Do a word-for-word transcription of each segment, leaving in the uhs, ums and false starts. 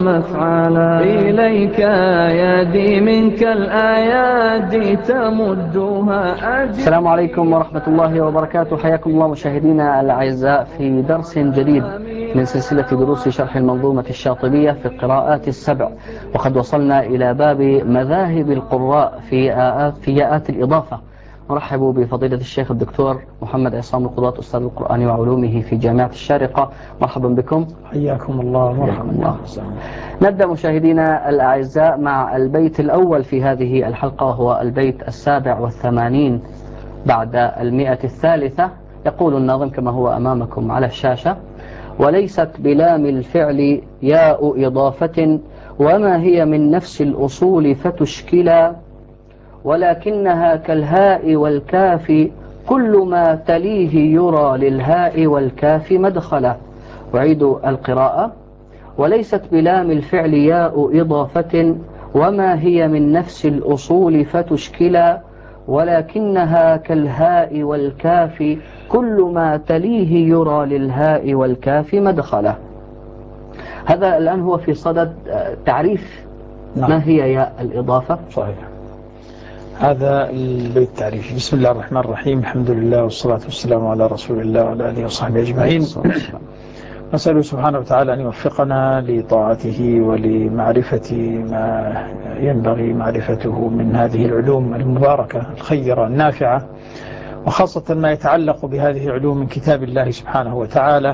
مفعلا إليك يدي منك الآيات تمدها أجل. السلام عليكم ورحمة الله وبركاته. حياكم الله مشاهدينا الأعزاء في درس جديد من سلسلة دروس شرح المنظومة الشاطبية في القراءات السبع، وقد وصلنا إلى باب مذاهب القراء في آآت في ياءات الإضافة. نرحب بفضيلة الشيخ الدكتور محمد عصام القضاة أستاذ القرآن وعلومه في جامعة الشارقة. مرحبا بكم. حياكم الله. مرحبا الله. نبدأ مشاهدينا الأعزاء مع البيت الأول في هذه الحلقة، وهو البيت السابع والثمانين بعد المئة الثالثة. يقول الناظم كما هو أمامكم على الشاشة: وليست بلام الفعل ياء إضافة وما هي من نفس الأصول فتشكلا، ولكنها كالهاء والكاف كل ما تليه يرى للهاء والكاف مدخلا. أعيد القراءة: وليست بلام الفعل ياء إضافة وما هي من نفس الأصول فتشكلا، ولكنها كالهاء والكاف كل ما تليه يرى للهاء والكاف مدخلا. هذا الآن هو في صدد تعريف نعم. ما هي ياء الإضافة. صحيح. هذا البيت تعريفي. بسم الله الرحمن الرحيم، الحمد لله والصلاة والسلام على رسول الله وعلى آله وصحبه أجمعين. نسأله سبحانه وتعالى أن يوفقنا لطاعته ولمعرفة ما ينبغي معرفته من هذه العلوم المباركة الخيرة النافعة، وخاصة ما يتعلق بهذه العلوم من كتاب الله سبحانه وتعالى.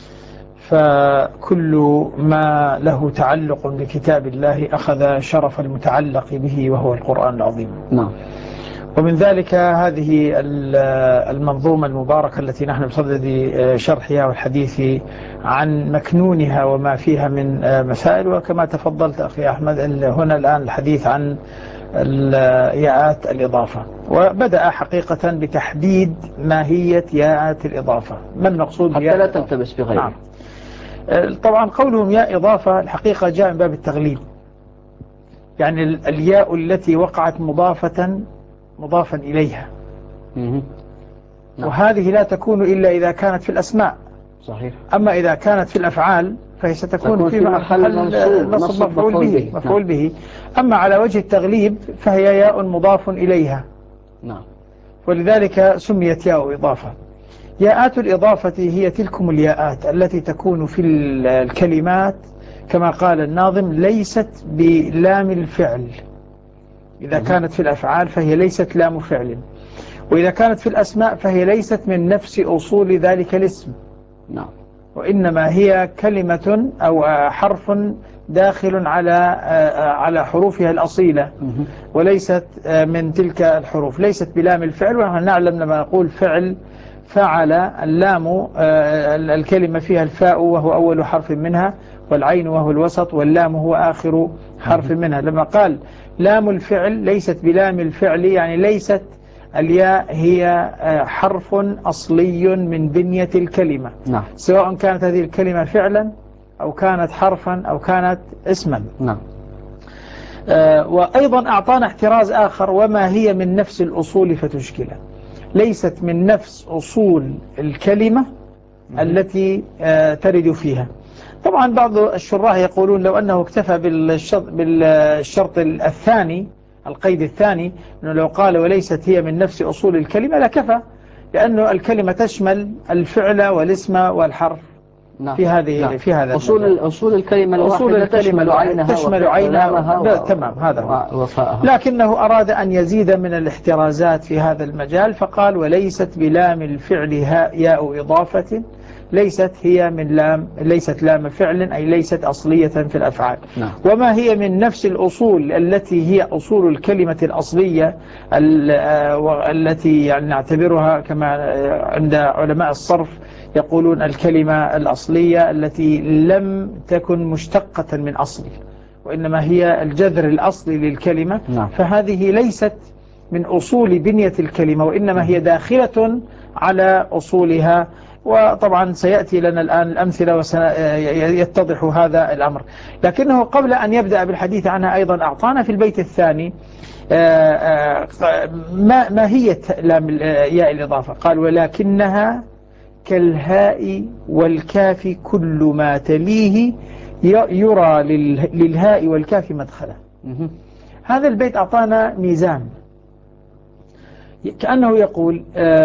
فكل ما له تعلق بكتاب الله أخذ شرف المتعلق به وهو القرآن العظيم. نعم. ومن ذلك هذه المنظومة المباركة التي نحن بصدد شرحها والحديث عن مكنونها وما فيها من مسائل. وكما تفضلت أخي أحمد، هنا الآن الحديث عن ياءات الإضافة، وبدأ حقيقة بتحديد ماهية ياءات الإضافة. ما المقصود حتى لا تلتبس بغيره. نعم. طبعا قولهم ياء إضافة الحقيقة جاء من باب التغليب، يعني الياء التي وقعت مضافة مضافا إليها. نعم. وهذه لا تكون إلا إذا كانت في الأسماء. صحيح. أما إذا كانت في الأفعال فهي ستكون في محل نصب مفعول به مفعول نعم. به. أما على وجه التغليب فهي ياء مضاف إليها. نعم. ولذلك سميت ياء إضافة. ياءات الإضافة هي تلكم الياءات التي تكون في الكلمات كما قال الناظم ليست بلام الفعل. إذا كانت في الأفعال فهي ليست لام فعل، وإذا كانت في الأسماء فهي ليست من نفس أصول ذلك الاسم. نعم. وإنما هي كلمة أو حرف داخل على على حروفها الأصيلة، وليست من تلك الحروف. ليست بلام الفعل، ونحن نعلم لما نقول فعل فعل، اللام الكلمة فيها الفاء وهو أول حرف منها، والعين وهو الوسط، واللام هو آخر حرف منها. لما قال لام الفعل ليست بلام الفعل، يعني ليست الياء هي حرف أصلي من بنية الكلمة. نعم. سواء كانت هذه الكلمة فعلا أو كانت حرفا أو كانت اسما. نعم. آه وأيضا أعطانا احتراز آخر: وما هي من نفس الأصول فتشكله. ليست من نفس أصول الكلمة التي آه ترد فيها. طبعا بعض الشراح يقولون لو أنه اكتفى بالشرط, بالشرط الثاني، القيد الثاني، أنه لو قال وليست هي من نفس أصول الكلمة لكفى، لأنه الكلمة تشمل الفعل والاسم والحرف. نعم. في هذه نعم. في هذا أصول أصول الكلمة الواحدة تشمل عينها تشمل عينها و... تمام. هذا هو. لكنه أراد أن يزيد من الاحترازات في هذا المجال، فقال وليست بلام الفعل ياء إضافة، ليست هي من لام، ليست لام فعل، أي ليست أصلية في الأفعال. نعم. وما هي من نفس الأصول التي هي أصول الكلمة الأصلية التي يعني نعتبرها كما عند علماء الصرف يقولون الكلمة الأصلية التي لم تكن مشتقة من أصل، وإنما هي الجذر الأصلي للكلمة. نعم. فهذه ليست من أصول بنية الكلمة، وإنما هي داخلة على أصولها. وطبعا سيأتي لنا الآن الأمثلة وسيتضح هذا الأمر. لكنه قبل أن يبدأ بالحديث عنها أيضا أعطانا في البيت الثاني ما ماهية ياء الإضافة. قال ولكنها كالهاء والكاف كل ما تليه يرى للهاء والكاف مدخلا. هذا البيت أعطانا ميزان، كأنه يقول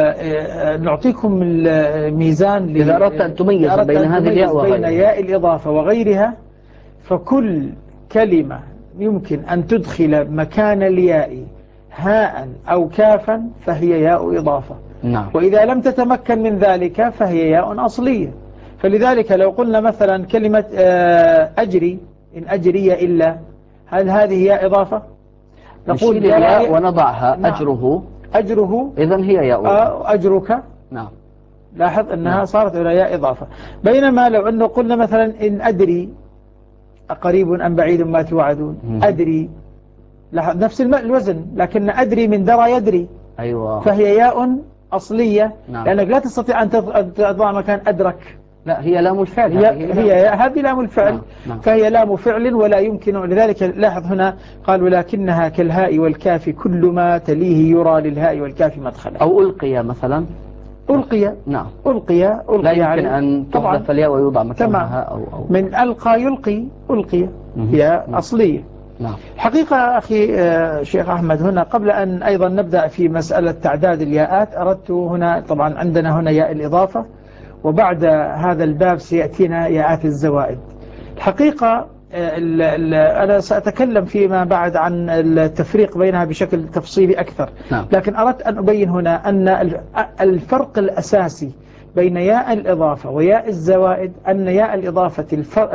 نعطيكم الميزان إذا أردت أن تميز بين هذه الياء وغيرها، بين ياء الإضافة وغيرها، فكل كلمة يمكن أن تدخل مكان الياء هاء أو كافا فهي ياء إضافة. نعم. وإذا لم تتمكن من ذلك فهي ياء أصلية. فلذلك لو قلنا مثلا كلمة أجري، إن أجري إلا، هل هذه ياء إضافة؟ نقول الياء ونضعها. نعم. أجره أجره إذن هي ياء إضافة. أجرك. نعم. لاحظ أنها نعم. صارت إلى ياء إضافة. بينما لو أنه قلنا مثلا إن أدري أقريب أم بعيد ما توعدون، م. أدري لاحظ نفس الوزن، لكن أدري من درى يدري. أيوة. فهي ياء أصلية. نعم. لأنك لا تستطيع أن تضع مكان أدرك. لا، هي لام الفعل. هي, هي هذه لام الفعل. نعم. نعم. فهي لام فعل ولا يمكن. لذلك لاحظ هنا قال ولكنها كالهاء والكاف كل ما تليه يرى للهاء والكاف مدخلا. أو ألقي مثلا. ألقي. نعم. ألقي ألقي لا يمكن أن تحذف الياء ويوضع مكانها. أو, أو من ألقى يلقي ألقي هي أصلية. نعم. حقيقة أخي شيخ أحمد، هنا قبل أن أيضا نبدأ في مسألة تعداد الياءات، أردت هنا طبعا عندنا هنا ياء الإضافة، وبعد هذا الباب سيأتينا ياءات الزوائد. الحقيقة ال ال أنا سأتكلم فيما بعد عن التفريق بينها بشكل تفصيلي أكثر. نعم. لكن أردت أن أبين هنا أن الفرق الأساسي بين ياء الإضافة وياء الزوائد أن ياء الإضافة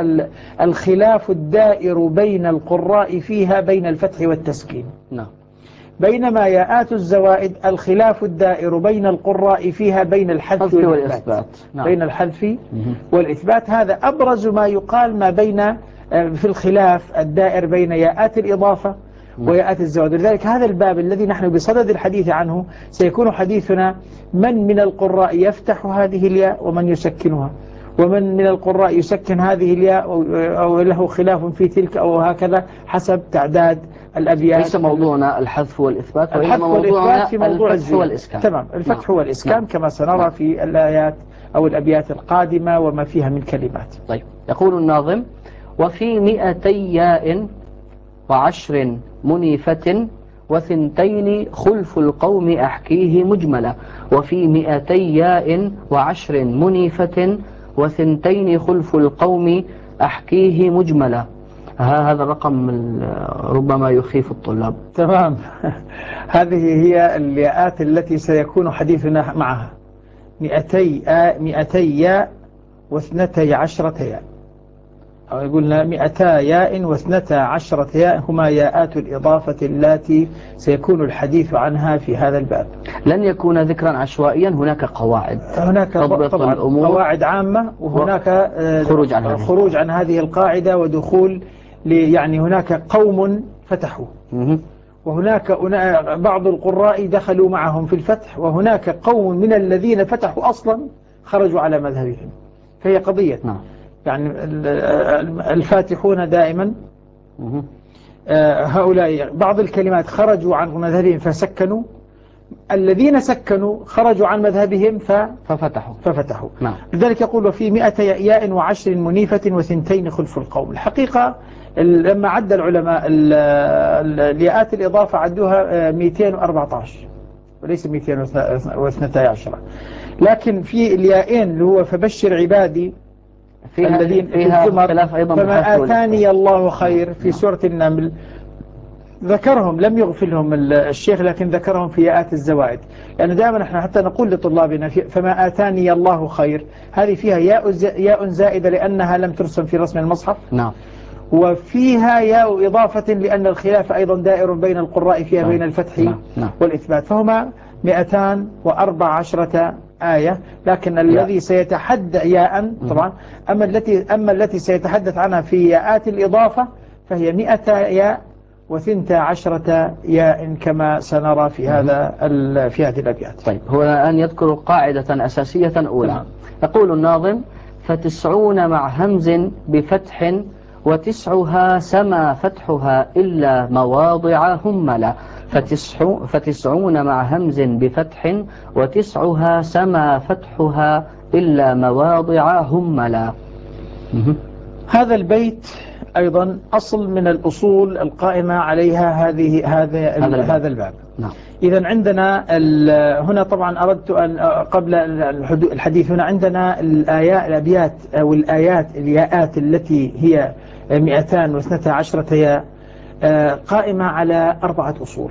الخلاف الدائر بين القراء فيها بين الفتح والتسكين. نعم. بينما ياءات الزوائد الخلاف الدائر بين القراء فيها بين الحذف والإثبات. نعم. بين الحذف والإثبات. هذا أبرز ما يقال ما بين في الخلاف الدائر بين ياءات الإضافة وياءات الزوائد. لذلك هذا الباب الذي نحن بصدد الحديث عنه سيكون حديثنا من من القراء يفتح هذه الياء ومن يسكنها، ومن من القراء يسكن هذه الياء أو له خلاف في تلك أو هكذا حسب تعداد الأبيات. ليس موضوعنا الحذف والإثبات، الحذف والإثبات في موضوع الفتح والإسكان. تمام. الفتح نعم. والإسكان. نعم. كما سنرى نعم. في الآيات أو الأبيات القادمة وما فيها من كلمات. طيب. يقول الناظم: وفي مئتي ياء وعشر منيفة وثنتين خلف القوم أحكيه مجملا. وفي مئتي ياء وعشر منيفة وثنتين خلف القوم أحكيه مجملا. هذا الرقم ربما يخيف الطلاب. تمام. هذه هي الياءات التي سيكون حديثنا معها. مئتي مئتي ياء واثنتي عشرة ياء، أو يقولنا مئتا ياء واثنتا عشرة ياء هما ياءات الإضافة التي سيكون الحديث عنها في هذا الباب. لن يكون ذكرا عشوائيا، هناك قواعد، هناك طبعا قواعد عامة، وهناك خروج عن, خروج عن هذه القاعدة ودخول، يعني هناك قوم فتحوا وهناك بعض القراء دخلوا معهم في الفتح، وهناك قوم من الذين فتحوا أصلا خرجوا على مذهبهم. فهي قضية. نعم. يعني الفاتحون دائما هؤلاء بعض الكلمات خرجوا عن مذهبهم فسكنوا، الذين سكنوا خرجوا عن مذهبهم ففتحوا ففتحوا. نعم. لذلك يقول وفي مئة ياء وعشر منيفة وثنتين خلف القوم. الحقيقة لما عد العلماء الياءات الإضافة عدوها مئتين وأربعة عشر وليس مئتين واثنتي عشر، لكن في اليائين اللي هو فبشر عبادي فيها الذين فيها خلاف أيضا. فما آتاني الله خير في سورة النمل ذكرهم، لم يغفلهم الشيخ لكن ذكرهم في ياءات الزوائد، لأنه دائما احنا حتى نقول لطلابنا فما آتاني الله خير، هذه فيها ياء ياء زائدة لأنها لم ترسم في رسم المصحف. نعم. وفيها ياء إضافة لأن الخلاف أيضا دائر بين القراء فيها نعم. بين الفتح نعم. نعم. والإثبات، فهما مئتان وأربع عشرة آية. لكن الذي سيتحدث ياء طبعا، أما التي أما التي سيتحدث عنها في ياءات الإضافة فهي مئة ياء وثنتا عشرة ياء كما سنرى في هذا في هذه الأبيات. طيب، هو الآن يذكر قاعدة أساسية أولى. تمام. يقول الناظم: فتسعون مع همز بفتح وتسعها سما فتحها إلا مواضع هملا. فتسع فتسعون مع همز بفتح وتسعها سما فتحها إلا مواضع هملا. هذا البيت أيضا أصل من الأصول القائمة عليها هذه هذا هذا الباب. نعم. إذا عندنا هنا طبعا أردت أن قبل الحديث هنا عندنا الآيات الأبيات أو الآيات الياءات التي هي مئتان واثنتا عشرة ياء قائمة على أربعة أصول.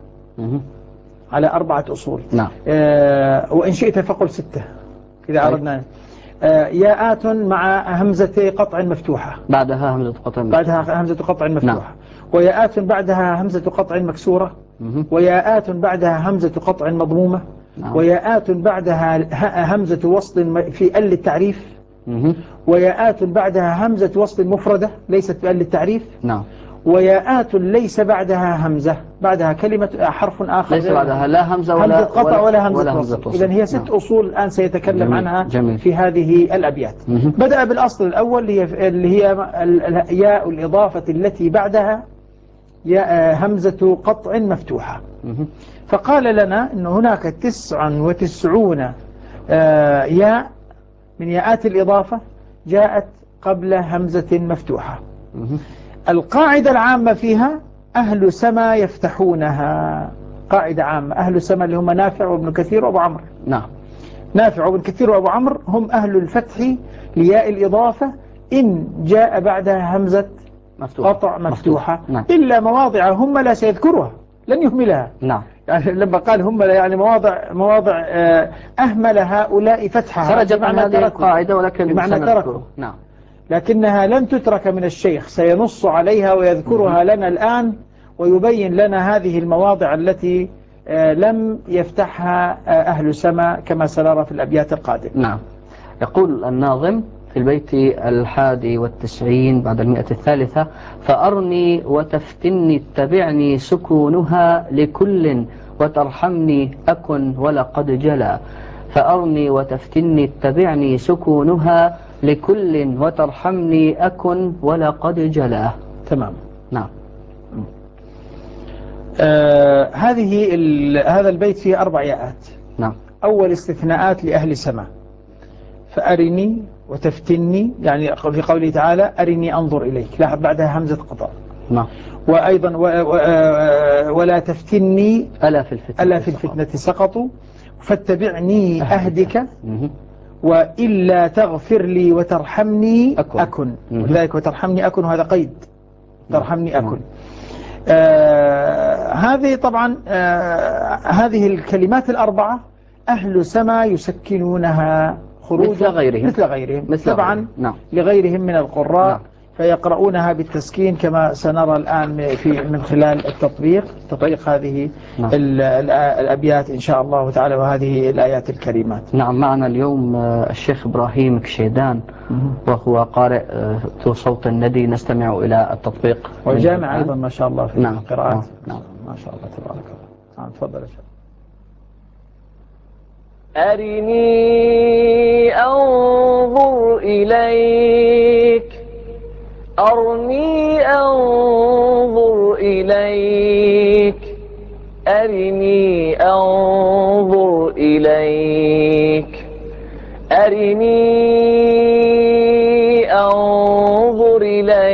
على أربعة أصول. نعم. وإن شئت فقل ستة إذا أردنا. ياءات مع همزة قطع مفتوحة، بعدها همزة قطع مفتوحة، بعدها همزة قطع مفتوحة. نعم. وياءات بعدها همزة قطع مكسورة، وياءات بعدها همزة قطع مضمومة، نعم. وياءات بعدها همزة وصل في ال التعريف، وياءات بعدها همزة وصل مفردة ليست بال التعريف، نعم. وياءات ليس بعدها همزة، بعدها كلمة حرف آخر ليس بعدها لا همزة ولا همزة قطع ولا, ولا همزة, ولا همزة وصل. إذن هي ست نعم. أصول الآن سيتكلم جميل. عنها جميل. في هذه الأبيات. مه. بدأ بالأصل الأول اللي هي, اللي هي ياء الإضافة التي بعدها ياء همزة قطع مفتوحة. مه. فقال لنا أن هناك تسع وتسعون ياء من ياءات الإضافة جاءت قبل همزة مفتوحة. مه. القاعدة العامة فيها أهل سما يفتحونها، قاعدة عامة. أهل سما اللي هم نافع وابن كثير وابو عمرو. نعم. نافع وابن كثير وابو عمرو هم أهل الفتح لياء الإضافة إن جاء بعدها همزة مفتوحة. قطع مفتوحة. نعم. إلا مواضع هم لا سيذكرها، لن يهملها. نعم. يعني لما قال هم لا يعني مواضع مواضع أهمل هؤلاء فتحها، خرج عن هذه القاعدة ولكن بمعنى تركوا. نعم. لكنها لن تترك من الشيخ، سينص عليها ويذكرها لنا الآن ويبين لنا هذه المواضع التي لم يفتحها أهل سما كما سنرى في الأبيات القادمة. نعم. يقول الناظم في البيت الحادي والتسعين بعد المئة الثالثة: فأرني وتفتني اتبعني سكونها لكل وترحمني أكن ولقد جلا. فأرني وتفتني اتبعني سكونها لكل وترحمني أكن ولقد جلا. تمام. نعم. آه هذه هذا البيت فيه أربع ياءات. نعم. أول استثناءات لأهل سما. فأرني وتفتني يعني في قوله تعالى أرني أنظر إليك، لا بعدها همزة قطع. نعم. وأيضا و و ولا تفتني ألا في الفتنة, ألا في الفتنة سقطوا فاتبعني أهدك وإلا تغفر لي وترحمني أكن, أكن. ولذلك وترحمني أكن وهذا قيد، ترحمني أكن. آه هذه طبعا آه هذه الكلمات الأربعة أهل سما يسكنونها خروجا مثل غيرهم مثل غيرهم مثل طبعا غيرهم. نعم. لغيرهم من القراء. نعم. فيقرؤونها بالتسكين كما سنرى الآن في من خلال التطبيق تطبيق هذه نعم. الأبيات إن شاء الله تعالى وهذه الآيات الكريمات. نعم. معنا اليوم الشيخ إبراهيم كشيدان وهو قارئ صوت الندي. نستمع إلى التطبيق. والجامع أيضا ما شاء الله في نعم. القراءات. نعم. نعم. ما شاء الله تبارك الله. نعم. تفضل يا شيخ. أرني أنظر إليك أرني أنظر إليك أرني أنظر إليك أرني أنظر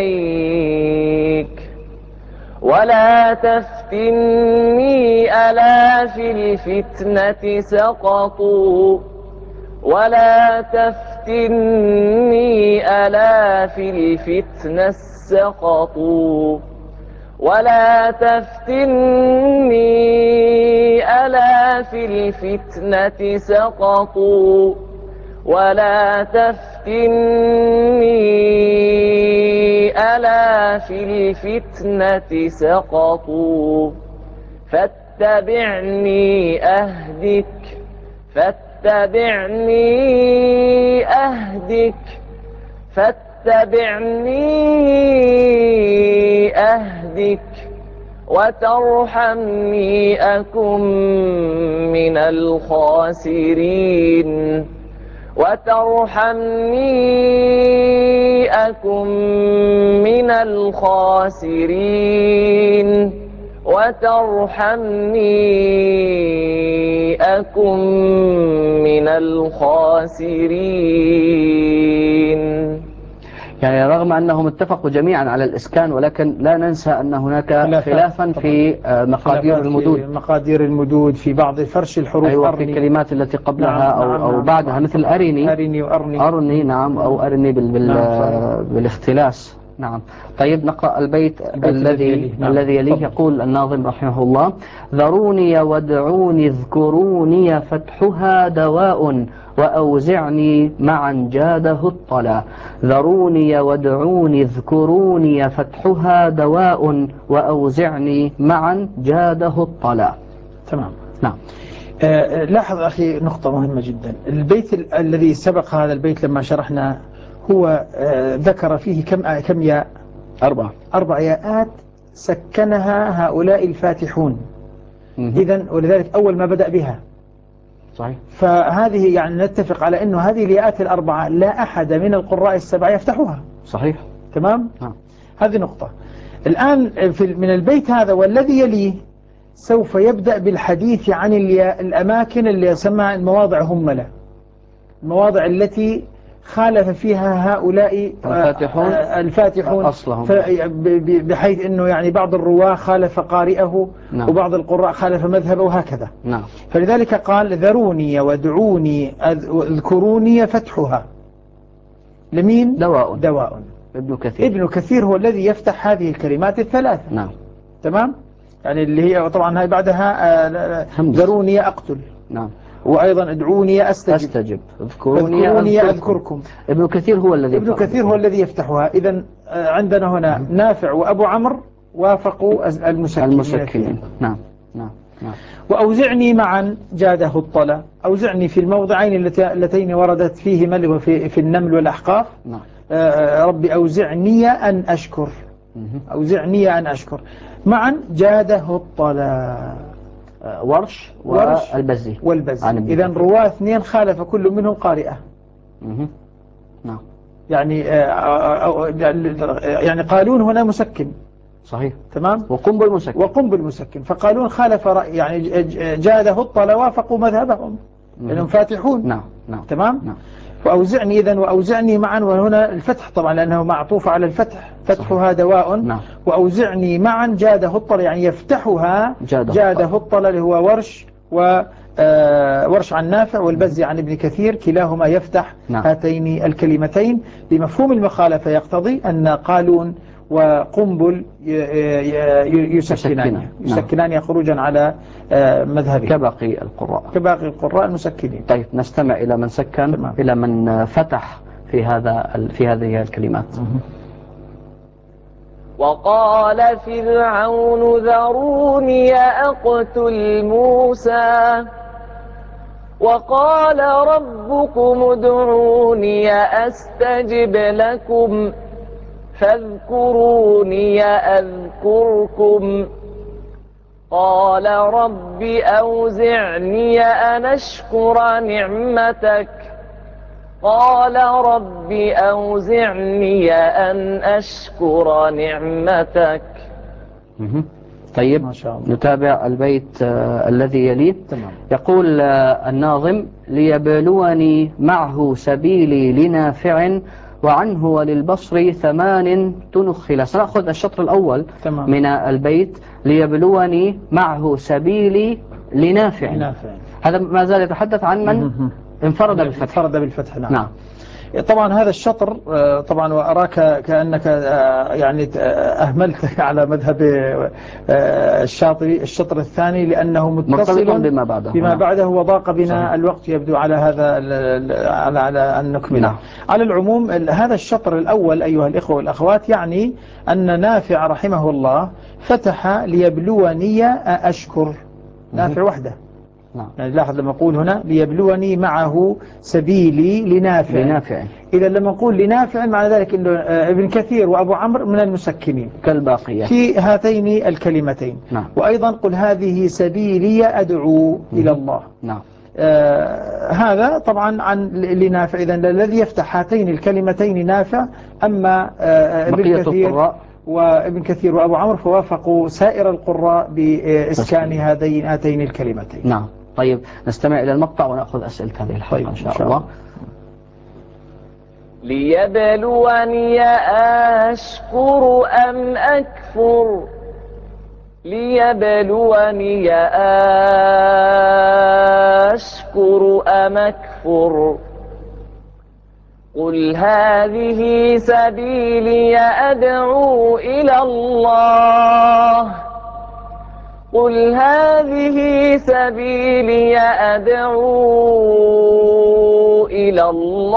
إليك ولا تفتني ألا في الفتنة سقطوا ولا تفتني ألا في الفتنة سقطوا ولا تفتني ألا في الفتنة سقطوا ولا تفتني ألا في الفتنة سقطوا فاتبعني أهدك فاتبعني أهدك فاتبعني أهدك وترحمني أكن من الخاسرين وترحمني أكن من الخاسرين وترحمني أكن من الخاسرين. يعني رغم أنهم اتفقوا جميعا على الإسكان، ولكن لا ننسى أن هناك خلافا في مقادير المدود، في مقادير المدود في بعض فرش الحروف. أيوة، في الكلمات التي قبلها نعم أو, نعم أو بعدها نعم مثل أرني أرني وأرني أرني نعم أو أرني بال بال نعم بالاختلاس. نعم. طيب نقرأ البيت, البيت الذي الذي نعم. الذي يليه. يقول الناظم رحمه الله: ذروني وادعوني اذكروني فتحها دواء وأوزعني معا جاده الطلا. ذروني وادعوني اذكروني فتحها دواء وأوزعني معا جاده الطلا. تمام. نعم. آه لاحظ أخي نقطة مهمة جدا. البيت ال الذي سبق هذا البيت لما شرحنا هو آه ذكر فيه كم آه كم ياء؟ أربعة أربع ياءات سكنها هؤلاء الفاتحون. إذن ولذلك أول ما بدأ بها. صحيح. فهذه يعني نتفق على أنه هذه الياءات الأربعة لا أحد من القراء السبعة يفتحها. صحيح. تمام؟ ها. هذه نقطة. الآن في من البيت هذا والذي يليه سوف يبدأ بالحديث عن الأماكن اللي يسمى المواضع هملة، المواضع التي خالف فيها هؤلاء الفاتحون الفاتحون أصلهم، بحيث أنه يعني بعض الرواة خالف قارئه نعم. وبعض القراء خالف مذهبه وهكذا نعم. فلذلك قال: ذروني وادعوني اذكروني فتحها لمين؟ دواء. دواء. ابن كثير. ابن كثير هو الذي يفتح هذه الكلمات الثلاثة. نعم. تمام؟ يعني اللي هي طبعا هاي بعدها ذروني أقتل. نعم. وأيضا ادعوني أستجب, أستجب. اذكروني, اذكروني أذكركم. ابن كثير هو الذي ابن كثير هو الذي يفتحها. إذن عندنا هنا نافع وأبو عمرو وافقوا المسكنين. المسكنين. نعم نعم نعم. وأوزعني معا جاده الطلا. أوزعني في الموضعين اللتين وردت فيهما في, في النمل والأحقاف. نعم. ربي أوزعني أن أشكر. أوزعني أن أشكر. معا جاده الطلا. ورش والبزي والبزي. إذن رواه اثنين خالف كل منهم قارئة. نعم. يعني يعني قالون هنا مسكن. صحيح. تمام. وقم بالمسكن. وقم بالمسكن. فقالون خالف رأي يعني جاده الطلا وافقوا مذهبهم لأنهم فاتحون. نعم نعم. تمام. نعم. وأوزعني إذن وأوزعني معا، وهنا الفتح طبعا لأنه معطوف على الفتح. فتحها دواء. نعم. وأوزعني معا جاده الطلا يعني يفتحها جاده, جاده الطلا اللي هو ورش و ورش عن نافع والبزي عن ابن كثير كلاهما يفتح نعم. هاتين الكلمتين بمفهوم المخالفة يقتضي أن قالون وقنبل يسكنان يسكنان خروجا على مذهبه كباقي القراء كباقي القراء المسكنين. طيب نستمع إلى من سكن تمام. إلى من فتح في هذا في هذه الكلمات. وقال فرعون ذروني أقتل موسى وقال ربكم ادعوني أستجب لكم فاذكروني أذكركم قال رب أوزعني أن أشكر نعمتك قال رب أوزعني أن أشكر نعمتك. طيب ما شاء الله. نتابع البيت آه الذي يليه. تمام. يقول آه الناظم: ليبلوني معه سبيلي لنافع وعنه وللبصر ثمان تنخل. سنأخذ الشطر الأول تمام. من البيت: ليبلوني معه سبيلي لنافع. لنافع. هذا ما زال يتحدث عن من انفرد بالفتح. انفرد بالفتح. نعم. نعم. طبعا هذا الشطر طبعا وأراك كأنك يعني أهملت على مذهب الشاطبي الشطر الثاني لأنه متصل بما بعده بما بعده وضاق بنا صحيح. الوقت يبدو على هذا على على أن نكمله. نعم. على العموم هذا الشطر الأول أيها الإخوة والأخوات يعني أن نافع رحمه الله فتح ليبلوني أشكر. نافع وحده. نعم. يعني لاحظ لما أقول هنا ليبلوني معه سبيلي لنافع. لنافع. إذا لما نقول لنافع معنى ذلك إنه ابن كثير وأبو عمرو من المسكنين كالباقية في هاتين الكلمتين. نعم. وأيضا قل هذه سبيلي أدعو مم. إلى الله. نعم. آه هذا طبعا عن لنافع. إذا الذي يفتح هاتين الكلمتين نافع. أما آه ابن كثير وابن كثير وأبو عمرو فوافقوا سائر القراء بإسكان هذين هاتين الكلمتين. نعم. طيب نستمع إلى المقطع ونأخذ أسئلة هذه الحلقة. طيب إن شاء, إن شاء الله, الله. ليبلوني أشكر أم أكفر ليبلوني أشكر أم أكفر قل هذه سبيلي أدعو إلى الله قل هذه سبيلي أدعو إلى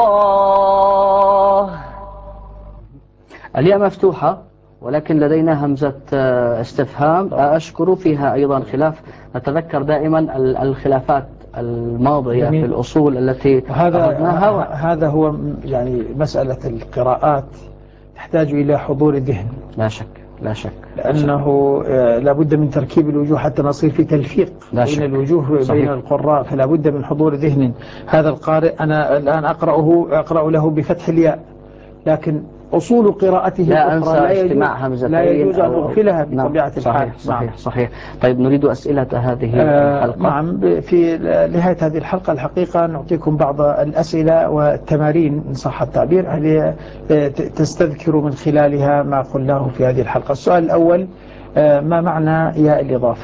الله. الياء مفتوحة ولكن لدينا همزة استفهام أشكر، فيها أيضا خلاف. نتذكر دائما الخلافات الماضية في الأصول التي هذا هذا هو يعني مسألة القراءات تحتاج إلى حضور ذهن لا شك لا شك لأنه لابد من تركيب الوجوه حتى نصير في تلفيق بين الوجوه بين القراء، فلا بد من حضور ذهن. هذا القارئ أنا الآن أقرأه أقرأ له بفتح الياء، لكن أصول قراءته لا أنسى لا اجتماع همزتين لا يجوز أن أغفلها بطبيعة الحال. صحيح صحيح نعم. صحيح. طيب نريد أسئلة هذه آه الحلقة. نعم، في نهاية هذه الحلقة الحقيقة نعطيكم بعض الأسئلة والتمارين إن صح التعبير تستذكروا من خلالها ما قلناه في هذه الحلقة. السؤال الأول: آه ما معنى ياء الإضافة؟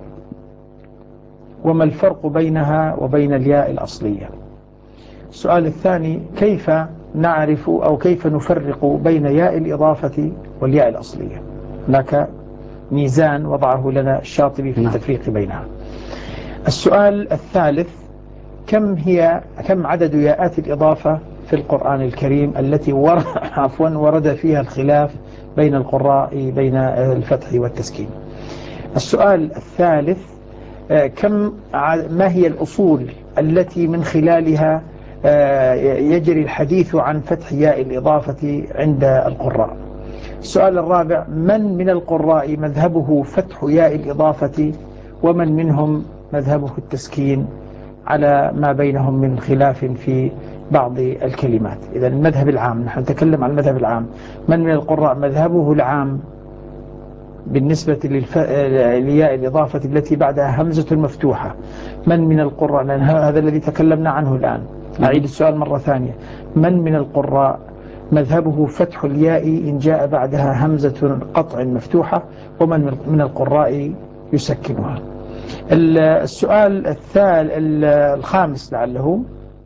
وما الفرق بينها وبين الياء الأصلية؟ السؤال الثاني: كيف نعرف أو كيف نفرق بين ياء الإضافة والياء الأصلية؟ هناك ميزان وضعه لنا الشاطبي في التفريق بينها. السؤال الثالث: كم هي كم عدد ياءات الإضافة في القرآن الكريم التي ورد عفوا ورد فيها الخلاف بين القراء بين الفتح والتسكين؟ السؤال الثالث: كم ما هي الأصول التي من خلالها يجري الحديث عن فتح ياء الإضافة عند القراء؟ السؤال الرابع: من من القراء مذهبه فتح ياء الإضافة ومن منهم مذهبه التسكين على ما بينهم من خلاف في بعض الكلمات؟ إذا المذهب العام، نحن نتكلم عن المذهب العام، من من القراء مذهبه العام بالنسبة للف... لياء الإضافة التي بعدها همزة مفتوحة؟ من من القراء، لأن هذا الذي تكلمنا عنه الآن. أعيد السؤال مرة ثانية: من من القراء مذهبه فتح الياء إن جاء بعدها همزة قطع مفتوحة ومن من القراء يسكنها؟ السؤال الثالث الخامس لعله: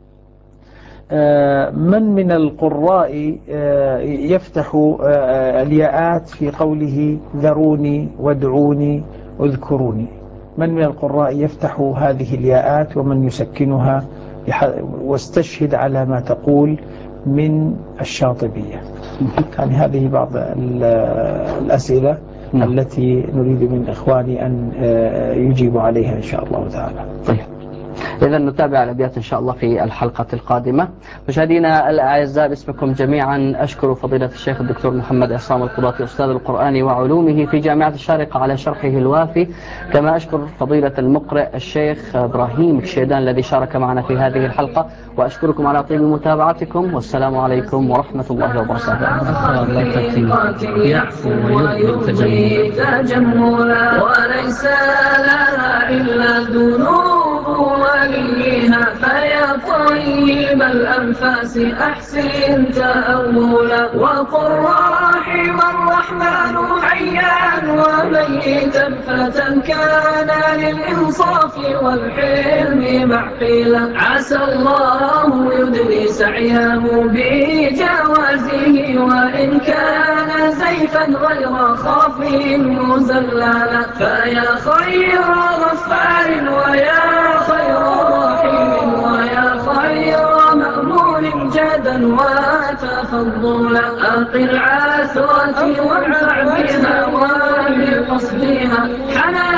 من من القراء يفتح الياءات في قوله ذروني وادعوني اذكروني؟ من من القراء يفتح هذه الياءات ومن يسكنها؟ واستشهد على ما تقول من الشاطبية. يعني هذه بعض الأسئلة م. التي نريد من إخواني أن يجيبوا عليها إن شاء الله تعالى. طيب، إذا نتابع الأبيات إن شاء الله في الحلقة القادمة. مشاهدينا الأعزاء، باسمكم جميعا أشكر فضيلة الشيخ الدكتور محمد عصام القباطي أستاذ القرآن وعلومه في جامعة الشارقة على شرحه الوافي، كما أشكر فضيلة المقرئ الشيخ إبراهيم كشيدان الذي شارك معنا في هذه الحلقة، وأشكركم على طيب متابعتكم، والسلام عليكم ورحمة الله وبركاته. يعفو ويغفي تجملا وليس لها إلا الذنوب وليها، فيا طيب الأنفاس أحسن تأولا، وقل رحم الرحمن حيا وميتا فتى كان للإنصاف والحلم محفلا، عسى الله يدري سعيه بجوازه وإن كان زيفا غير خاف مزللا، فيا خير غفار ويا خير رحيم ويا خير مأمون جدا وتفضلا، أقل عثرتي وانفع بها وبقصدها حنان